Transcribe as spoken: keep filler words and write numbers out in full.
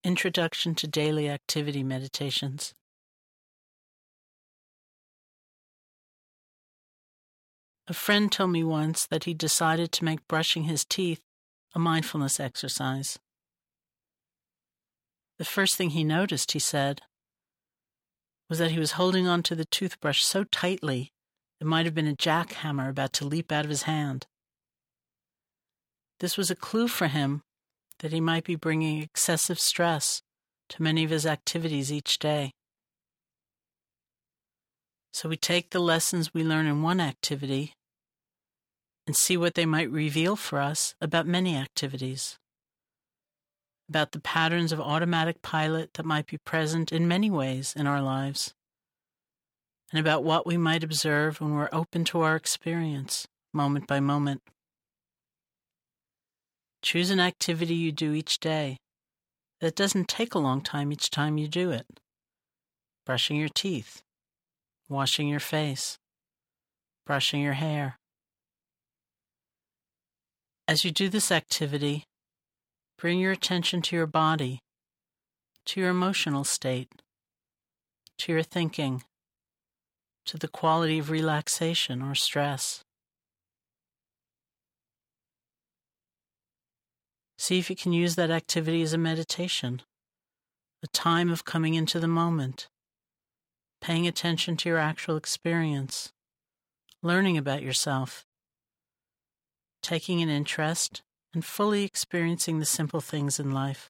Introduction to Daily Activity Meditations. A friend told me once that he decided to make brushing his teeth a mindfulness exercise. The first thing he noticed, he said, was that he was holding on to the toothbrush so tightly it might have been a jackhammer about to leap out of his hand. This was a clue for him that he might be bringing excessive stress to many of his activities each day. So we take the lessons we learn in one activity and see what they might reveal for us about many activities, about the patterns of automatic pilot that might be present in many ways in our lives, and about what we might observe when we're open to our experience, moment by moment. Choose an activity you do each day that doesn't take a long time each time you do it. Brushing your teeth, washing your face, brushing your hair. As you do this activity, bring your attention to your body, to your emotional state, to your thinking, to the quality of relaxation or stress. See if you can use that activity as a meditation, a time of coming into the moment, paying attention to your actual experience, learning about yourself, taking an interest, and fully experiencing the simple things in life.